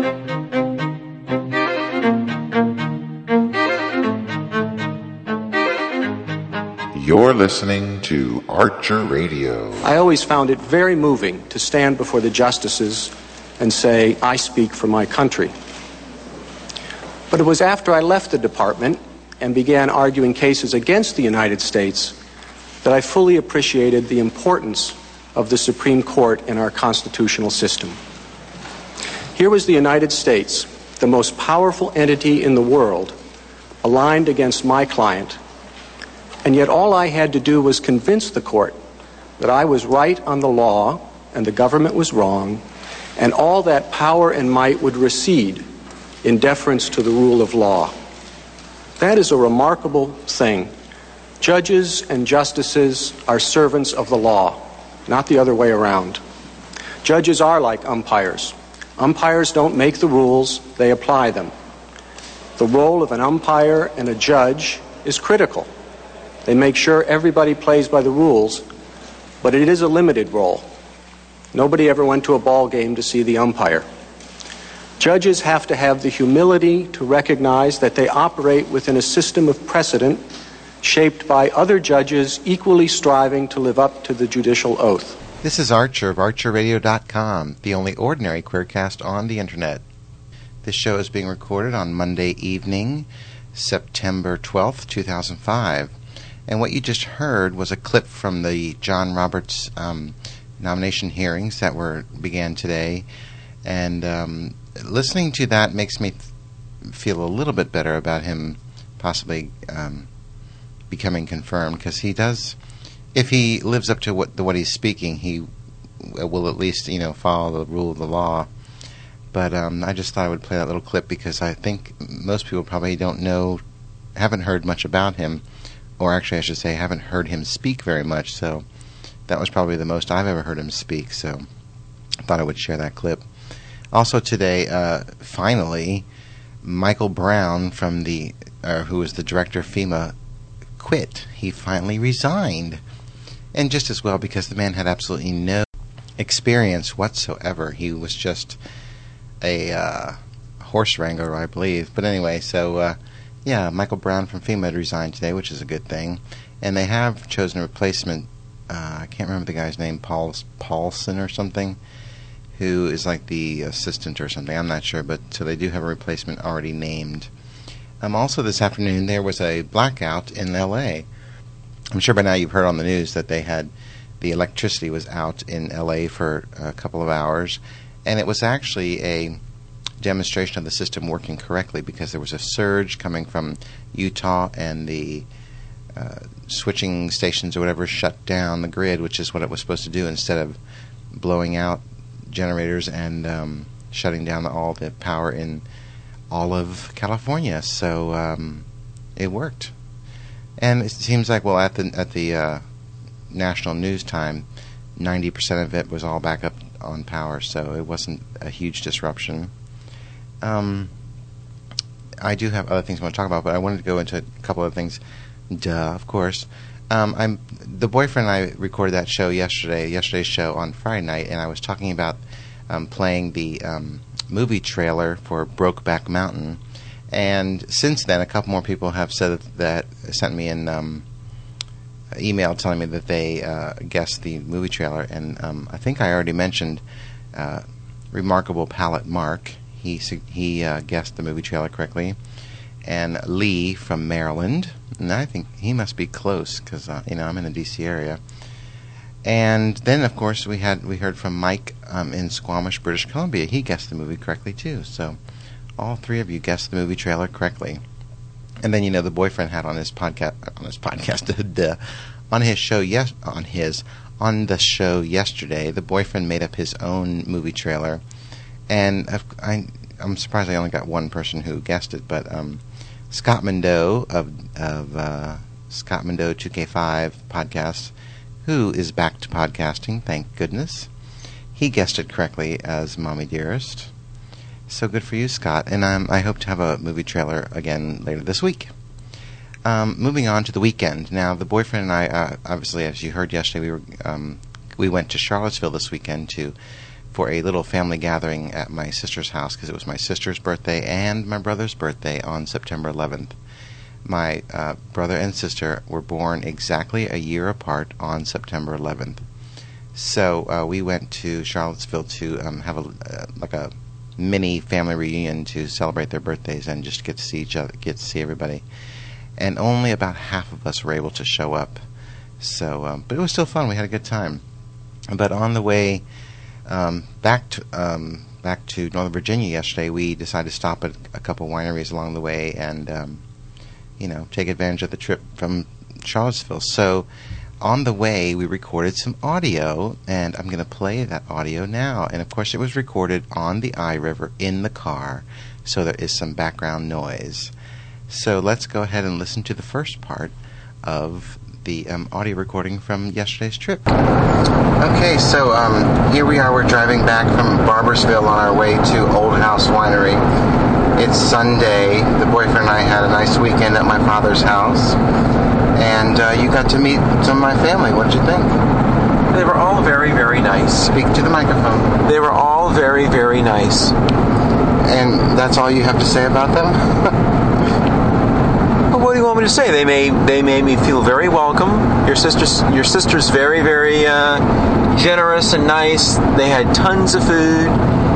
You're listening to Archer Radio. I always found it very moving to stand before the justices and say, I speak for my country. But it was after I left the department and began arguing cases against the United States that I fully appreciated the importance of the Supreme Court in our constitutional system. Here was the United States, the most powerful entity in the world, aligned against my client, and yet all I had to do was convince the court that I was right on the law and the government was wrong, and all that power and might would recede in deference to the rule of law. That is a remarkable thing. Judges and justices are servants of the law, not the other way around. Judges are like umpires. Umpires don't make the rules, they apply them. The role of an umpire and a judge is critical. They make sure everybody plays by the rules, but it is a limited role. Nobody ever went to a ball game to see the umpire. Judges have to have the humility to recognize that they operate within a system of precedent shaped by other judges equally striving to live up to the judicial oath. This is Archer of ArcherRadio.com, the only ordinary queercast on the Internet. This show is being recorded on Monday evening, September 12th, 2005. And what you just heard was a clip from the John Roberts nomination hearings that began today. And listening to that makes me feel a little bit better about him possibly becoming confirmed, because he does, if he lives up to what he's speaking, he will at least follow the rule of the law. But I just thought I would play that little clip because I think most people probably haven't heard much about him. Or actually, I should say, haven't heard him speak very much, so that was probably the most I've ever heard him speak, so I thought I would share that clip. Also today, finally, Michael Brown, who was the director of FEMA, quit. He finally resigned. And just as well, because the man had absolutely no experience whatsoever. He was just a horse wrangler, I believe. But anyway, so... yeah, Michael Brown from FEMA had resigned today, which is a good thing. And they have chosen a replacement, I can't remember the guy's name, Paulson or something, who is like the assistant or something, I'm not sure. But so they do have a replacement already named. Also this afternoon there was a blackout in L.A. I'm sure by now you've heard on the news that the electricity was out in L.A. for a couple of hours. And it was actually a demonstration of the system working correctly, because there was a surge coming from Utah, and the switching stations or whatever shut down the grid, which is what it was supposed to do, instead of blowing out generators and shutting down all the power in all of California. So it worked, and it seems like at the national news time, 90% of it was all back up on power, so it wasn't a huge disruption. I do have other things I want to talk about, but I wanted to go into a couple of things. Of course. The boyfriend and I recorded that show yesterday's show on Friday night, and I was talking about playing the movie trailer for Brokeback Mountain. And since then, a couple more people have said that sent me an email telling me that they guessed the movie trailer. And I think I already mentioned Remarkable Palette Mark. He guessed the movie trailer correctly. And Lee from Maryland. And I think he must be close, because I'm in the D.C. area. And then, of course, we heard from Mike in Squamish, British Columbia. He guessed the movie correctly too. So all three of you guessed the movie trailer correctly. And then the boyfriend had on the show yesterday. The boyfriend made up his own movie trailer. And I'm surprised I only got one person who guessed it, but Scott Mondeau of Scott Mondeau 2K5 podcast, who is back to podcasting, thank goodness. He guessed it correctly as Mommy Dearest. So good for you, Scott. And I hope to have a movie trailer again later this week. Moving on to the weekend. Now, the boyfriend and I, obviously, as you heard yesterday, we went to Charlottesville this weekend to for a little family gathering at my sister's house, because it was my sister's birthday and my brother's birthday on September 11th. My brother and sister were born exactly a year apart on September 11th. So we went to Charlottesville to have a mini family reunion to celebrate their birthdays and just get to see each other, get to see everybody. And only about half of us were able to show up. So, but it was still fun. We had a good time. But on the way back to Northern Virginia yesterday, we decided to stop at a couple wineries along the way and take advantage of the trip from Charlottesville. So on the way, we recorded some audio, and I'm going to play that audio now. And of course, it was recorded on the Eye River in the car, so there is some background noise. So let's go ahead and listen to the first part of the audio recording from yesterday's trip. Okay, so here we are. We're driving back from Barboursville on our way to Old House Winery. It's Sunday. The boyfriend and I had a nice weekend at my father's house. And you got to meet some of my family. What did you think? They were all very, very nice. Speak to the microphone. They were all very, very nice. And that's all you have to say about them? Well, what do you want me to say? They made me feel very welcome. Your sister's very, very generous and nice. They had tons of food.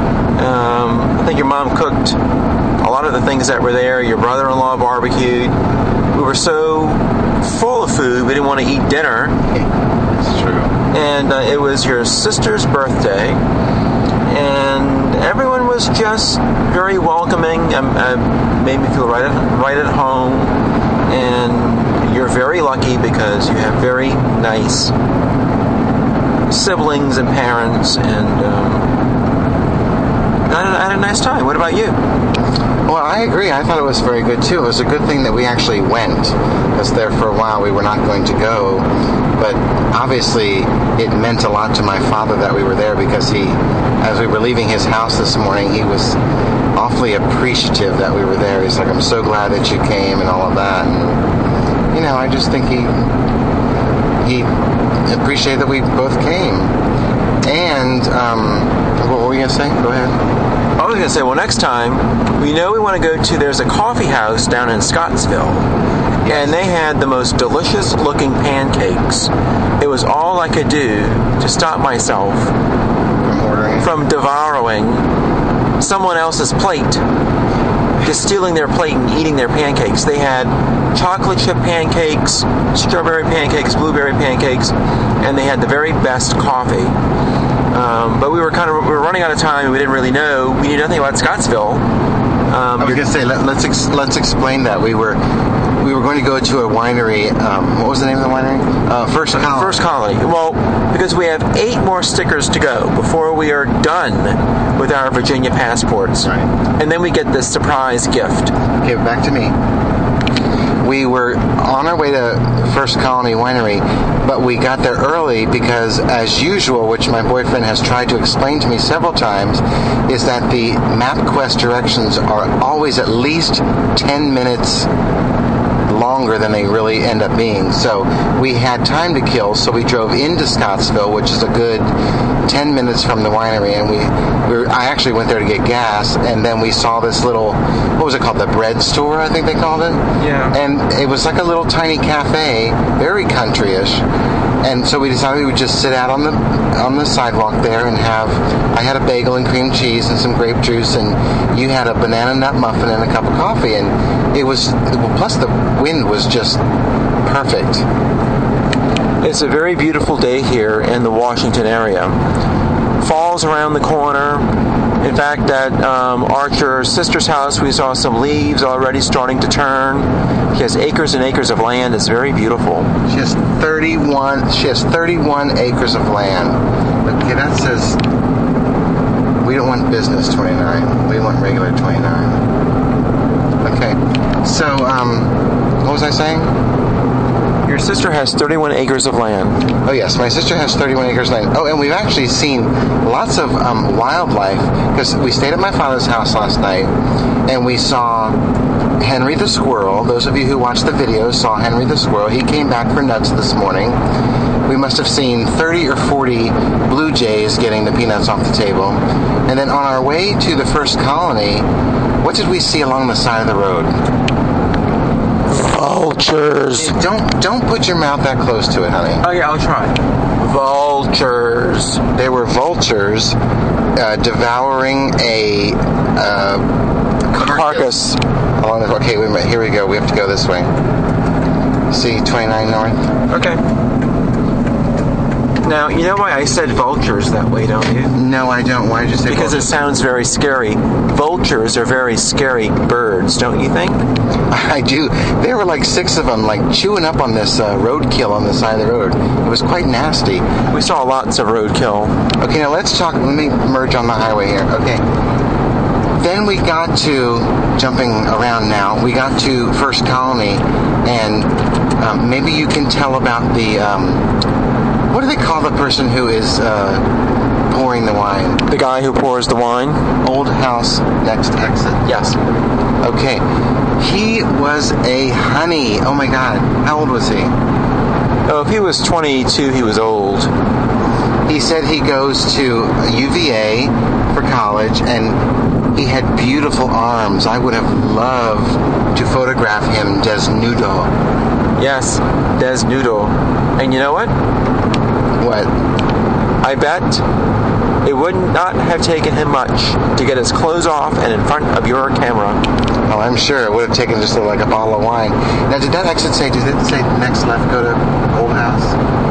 I think your mom cooked a lot of the things that were there. Your brother-in-law barbecued. We were so full of food, we didn't want to eat dinner. That's true. And it was your sister's birthday, and everyone was just very welcoming. Made me feel right at home. And you're very lucky because you have very nice siblings and parents, and I had a nice time. What about you? Well, I agree. I thought it was very good, too. It was a good thing that we actually went, because there for a while we were not going to go. But obviously it meant a lot to my father that we were there, because as we were leaving his house this morning, he was awfully appreciative that we were there. He's like, I'm so glad that you came and all of that. And, I just think he appreciated that we both came. And what were you going to say? Go ahead. I was going to say, well, next time, we want to go to, there's a coffee house down in Scottsville, and they had the most delicious looking pancakes. It was all I could do to stop myself from devouring someone else's plate, just stealing their plate and eating their pancakes. They had chocolate chip pancakes, strawberry pancakes, blueberry pancakes, and they had the very best coffee. But we were running out of time, and we didn't really know. We knew nothing about Scottsville. I was going to say, let's explain that. We were going to go to a winery. What was the name of the winery? First Colony. First Colony. Well, because we have 8 more stickers to go before we are done with our Virginia passports. Right. And then we get this surprise gift. Okay, back to me. We were on our way to First Colony Winery, but we got there early because, as usual, which my boyfriend has tried to explain to me several times, is that the MapQuest directions are always at least 10 minutes longer than they really end up being. So we had time to kill, so we drove into Scottsville, which is a good 10 minutes from the winery, and I actually went there to get gas, and then we saw this little, what was it called, the bread store, I think they called it? Yeah. And it was like a little tiny cafe, very country-ish, and so we decided we would just sit out on the sidewalk there and I had a bagel and cream cheese and some grape juice, and you had a banana nut muffin and a cup of coffee, and it was, plus the wind was just perfect. It's a very beautiful day here in the Washington area. Fall's around the corner. In fact, at Archer's sister's house, we saw some leaves already starting to turn. She has acres and acres of land. It's very beautiful. She has 31 acres of land. Okay, that says we don't want business 29. We want regular 29. Okay. So, what was I saying? Your sister has 31 acres of land. Oh, yes. My sister has 31 acres of land. Oh, and we've actually seen lots of wildlife, because we stayed at my father's house last night, and we saw Henry the Squirrel. Those of you who watched the video saw Henry the Squirrel. He came back for nuts this morning. We must have seen 30 or 40 blue jays getting the peanuts off the table. And then on our way to the first colony, what did we see along the side of the road? Vultures. Don't put your mouth that close to it, honey. Oh yeah, I'll try. Vultures. There were vultures devouring a carcass. Okay, wait a minute. Here we go. We have to go this way. See 29 north? Okay. Now, you know why I said vultures that way, don't you? No, I don't. Why did you say Because vultures? it sounds very scary. Vultures are very scary birds, don't you think? I do. There were like 6 of them, like chewing up on this roadkill on the side of the road. It was quite nasty. We saw lots of roadkill. Okay, now let's talk. Let me merge on the highway here. Okay. Then we got to, jumping around now, we got to First Colony, and maybe you can tell about the, what do they call the person who is pouring the wine? The guy who pours the wine? Old house, next exit. Yes. Okay. He was a honey. Oh my God. How old was he? Oh, if he was 22, he was old. He said he goes to UVA for college, and he had beautiful arms. I would have loved to photograph him desnudo. Yes, desnudo. And you know what? What? I bet it would not have taken him much to get his clothes off and in front of your camera. Oh, I'm sure it would have taken just like a bottle of wine. Now, did that exit say, did it say next left, go to Old House?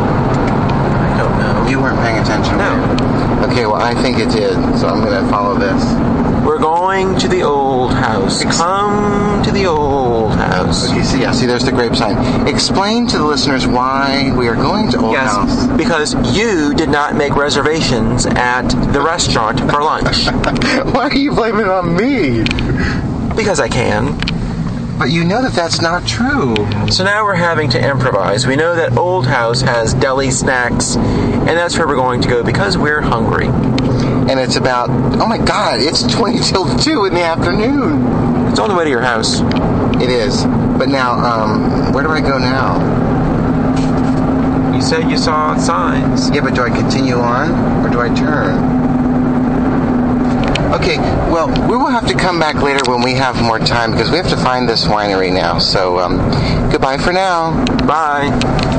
I don't know. You weren't paying attention. No. Okay, well, I think it did, so I'm going to follow this. We're going to the old house. Come to the old house. Okay, see, there's the grape sign. Explain to the listeners why we are going to Old House. Yes, because you did not make reservations at the restaurant for lunch. Why are you blaming it on me? Because I can. But you know that that's not true. So now we're having to improvise. We know that Old House has deli snacks, and that's where we're going to go because we're hungry. And it's about, oh my God, it's 20 till 2 in the afternoon. It's on the way to your house. It is. But now, where do I go now? You said you saw signs. Yeah, but do I continue on, or do I turn? Okay, well, we will have to come back later when we have more time, because we have to find this winery now. So, goodbye for now. Bye.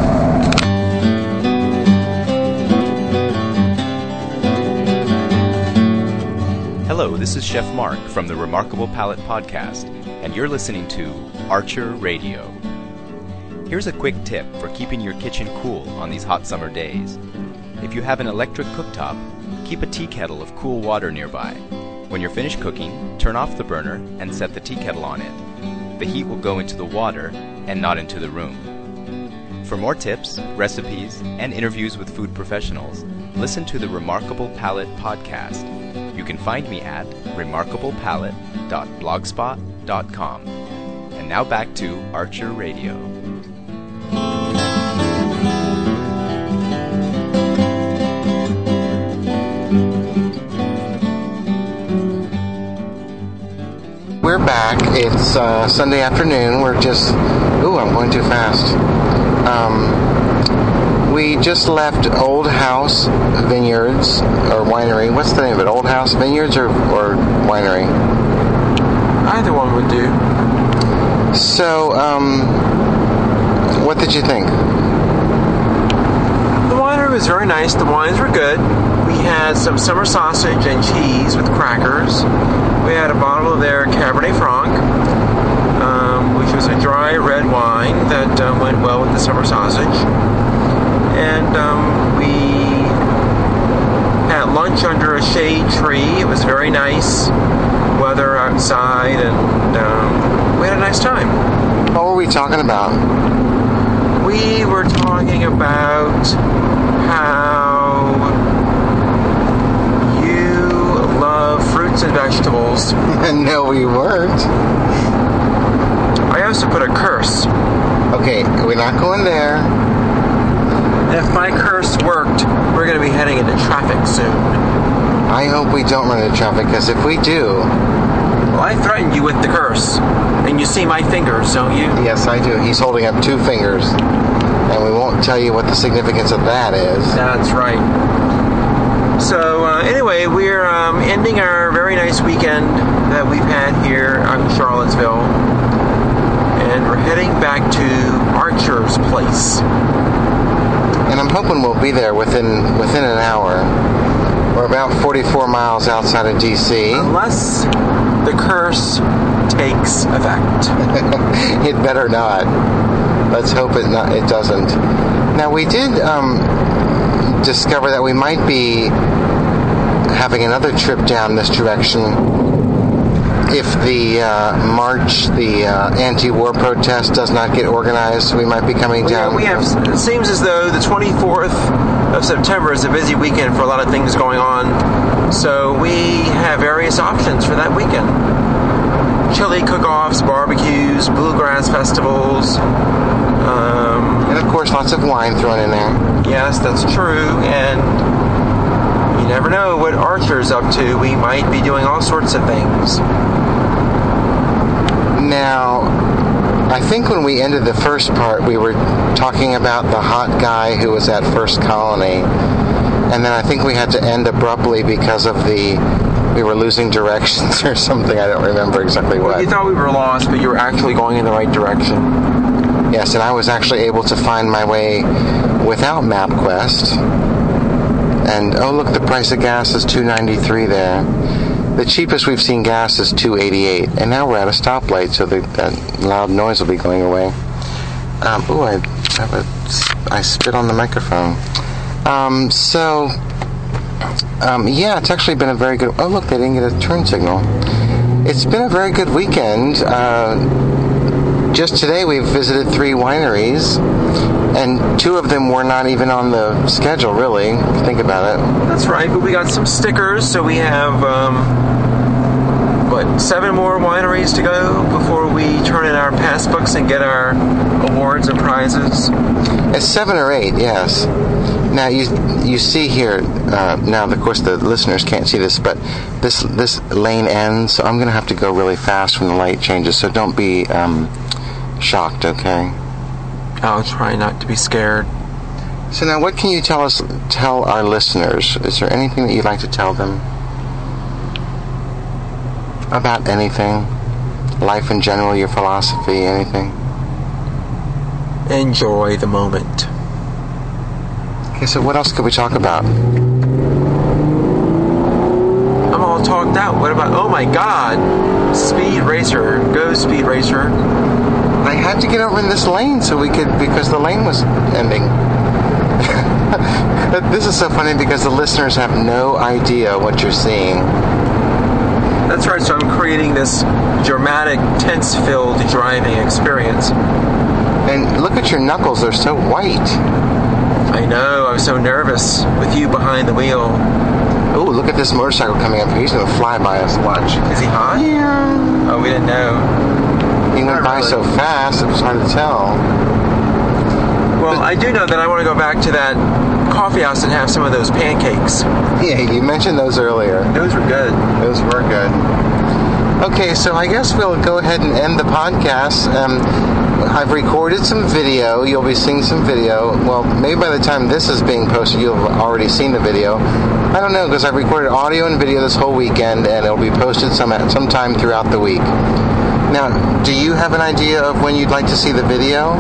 Hello, this is Chef Mark from the Remarkable Palate Podcast, and you're listening to Archer Radio. Here's a quick tip for keeping your kitchen cool on these hot summer days. If you have an electric cooktop, keep a tea kettle of cool water nearby. When you're finished cooking, turn off the burner and set the tea kettle on it. The heat will go into the water and not into the room. For more tips, recipes, and interviews with food professionals, listen to the Remarkable Palate Podcast. You can find me at remarkablepalate.blogspot.com. And now back to Archer Radio. We're back. It's Sunday afternoon. We're just... Ooh, I'm going too fast. We just left Old House Vineyards, or Winery. What's the name of it? Old House Vineyards or Winery? Either one would do. So, what did you think? The winery was very nice. The wines were good. We had some summer sausage and cheese with crackers. We had a bottle of their Cabernet Franc, which was a dry red wine that went well with the summer sausage. And we had lunch under a shade tree. It was very nice weather outside, and we had a nice time. What were we talking about? We were talking about how you love fruits and vegetables. No, we weren't. I also put a curse. Okay, we're not going there. If my curse worked, we're going to be heading into traffic soon. I hope we don't run into traffic, because if we do... Well, I threatened you with the curse, and you see my fingers, don't you? Yes, I do. He's holding up 2 fingers, and we won't tell you what the significance of that is. That's right. So anyway, we're ending our very nice weekend that we've had here out in Charlottesville, and we're heading back to Archer's place. And I'm hoping we'll be there within an hour. We're about 44 miles outside of D.C. Unless the curse takes effect. It better not. Let's hope it doesn't. Now, we did discover that we might be having another trip down this direction if the march, the anti-war protest does not get organized. We might be coming down. Yeah, it seems as though the 24th of September is a busy weekend for a lot of things going on. So we have various options for that weekend. Chili cook-offs, barbecues, bluegrass festivals. And of course, lots of wine thrown in there. Yes, that's true. And you never know what Archer's up to. We might be doing all sorts of things. Now, I think when we ended the first part, we were talking about the hot guy who was at First Colony. And then I think we had to end abruptly because of we were losing directions or something. I don't remember exactly what. Well, you thought we were lost, but you were actually going in the right direction. Yes, and I was actually able to find my way without MapQuest. And, oh, look, the price of gas is $2.93 there. The cheapest we've seen gas is $2.88. And now we're at a stoplight, so that loud noise will be going away. I spit on the microphone. Yeah, it's actually been a very good... Oh, look, they didn't get a turn signal. It's been a very good weekend. Just today we've visited 3 wineries, and 2 of them were not even on the schedule, really, if you think about it. That's right, but we got some stickers, so we have, 7 more wineries to go before we turn in our passbooks and get our awards and prizes? It's 7 or 8, yes. Now, you see here, now, of course, the listeners can't see this, but this lane ends, so I'm going to have to go really fast when the light changes, so don't be shocked, okay? I'll try not to be scared. So now, what can you tell our listeners? Is there anything that you'd like to tell them? About anything? Life in general, your philosophy, anything? Enjoy the moment. Okay, so what else could we talk about? I'm all talked out. What about, oh my God, Speed Racer. Go Speed Racer. I had to get over in this lane because the lane was ending. This is so funny because the listeners have no idea what you're seeing. That's right, so I'm creating this dramatic, tense-filled driving experience. And look at your knuckles, they're so white. I know, I was so nervous with you behind the wheel. Oh, look at this motorcycle coming up here. He's going to fly by us, watch. Is he hot? Yeah. Oh, we didn't know. He went by so fast, it was hard to tell. Well, I do know that I want to go back to that coffee house and have some of those pancakes. Yeah, you mentioned those earlier. Those were good. Those were good. Okay, so I guess we'll go ahead and end the podcast. I've recorded some video. You'll be seeing some video. Well, maybe by the time this is being posted, you'll have already seen the video. I don't know, because I've recorded audio and video this whole weekend, and it'll be posted sometime throughout the week. Now, do you have an idea of when you'd like to see the video?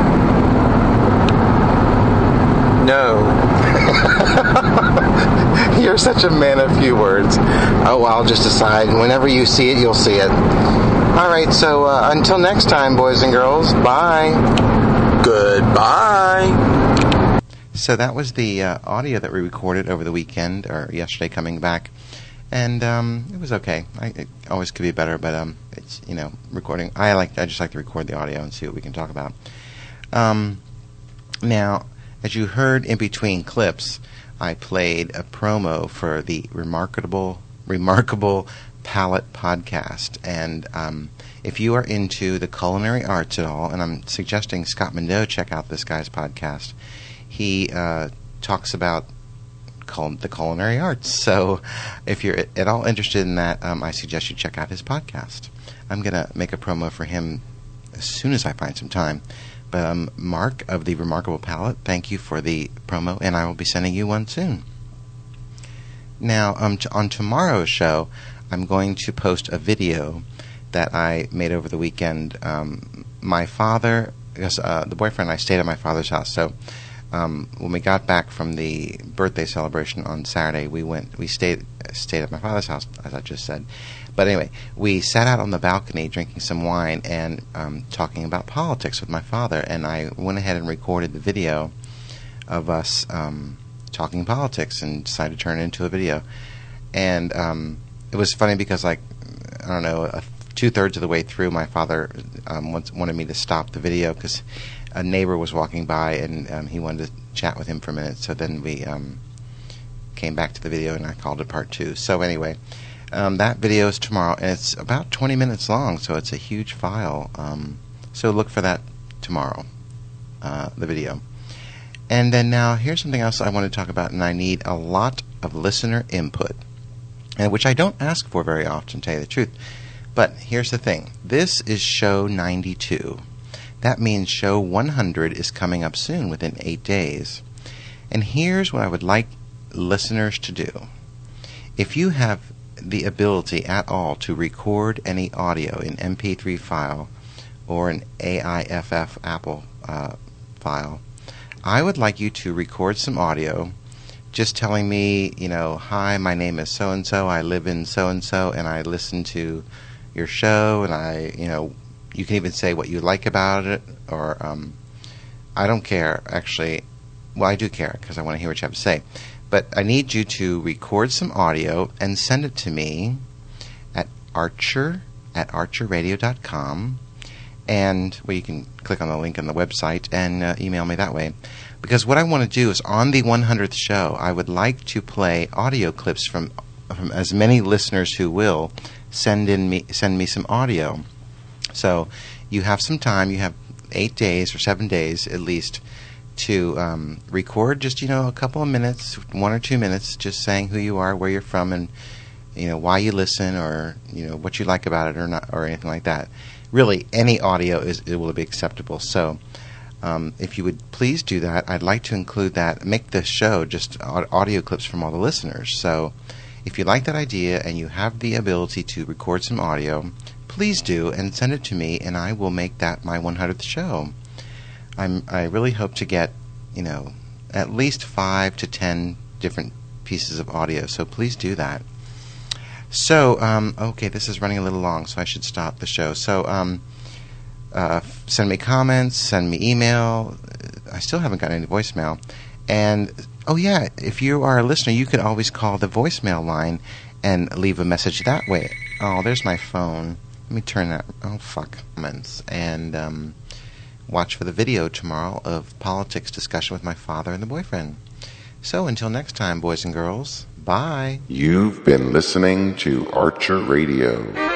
No. You're such a man of few words. Oh, I'll just decide. Whenever you see it, you'll see it. All right, so until next time, boys and girls, bye. Goodbye. So that was the audio that we recorded over the weekend, or yesterday coming back. And it was okay. It always could be better, but it's, recording. I just like to record the audio and see what we can talk about. Now, as you heard in between clips, I played a promo for the Remarkable Palate podcast. And if you are into the culinary arts at all, and I'm suggesting Scott Mondeau check out this guy's podcast. He talks about the culinary arts. So if you're at all interested in that, I suggest you check out his podcast. I'm going to make a promo for him as soon as I find some time. But Mark of the Remarkable Palate, thank you for the promo, and I will be sending you one soon. Now, on tomorrow's show, I'm going to post a video that I made over the weekend. My father, because the boyfriend and I stayed at my father's house, so when we got back from the birthday celebration on Saturday, we stayed at my father's house, as I just said. But anyway, we sat out on the balcony drinking some wine and talking about politics with my father, and I went ahead and recorded the video of us talking politics and decided to turn it into a video. And it was funny because, like, I don't know, 2/3 of the way through, my father wanted me to stop the video because a neighbor was walking by and he wanted to chat with him for a minute. So then we came back to the video and I called it part 2. So anyway, that video is tomorrow, and it's about 20 minutes long, so it's a huge file. So look for that tomorrow, the video. And then now, here's something else I want to talk about, and I need a lot of listener input, which I don't ask for very often, to tell you the truth. But here's the thing. This is show 92. That means show 100 is coming up soon, within 8 days. And here's what I would like listeners to do. If you have the ability at all to record any audio in MP3 file or an AIFF Apple file, I would like you to record some audio just telling me, hi, my name is so-and-so, I live in so-and-so, and I listen to your show, and you can even say what you like about it, or I don't care, actually. Well, I do care, because I want to hear what you have to say. But I need you to record some audio and send it to me at archerradio.com. And you can click on the link on the website and email me that way. Because what I want to do is, on the 100th show, I would like to play audio clips from as many listeners who will send me some audio. So you have some time. You have 8 days or 7 days at least to record just a couple of minutes, 1 or 2 minutes, just saying who you are, where you're from, and why you listen, or what you like about it or not, or anything like that. Really, any audio will be acceptable. So if you would please do that, I'd like to include that, make the show just audio clips from all the listeners. So if you like that idea and you have the ability to record some audio, please do and send it to me, and I will make that my 100th show. I really hope to get at least 5 to 10 different pieces of audio. So please do that. So, okay, this is running a little long, so I should stop the show. So, send me comments, send me email. I still haven't gotten any voicemail. And, oh yeah, if you are a listener, you could always call the voicemail line and leave a message that way. Oh, there's my phone. Let me turn that. Oh, fuck. Comments. And, watch for the video tomorrow of politics discussion with my father and the boyfriend. So, until next time, boys and girls. Bye. You've been listening to Archer Radio.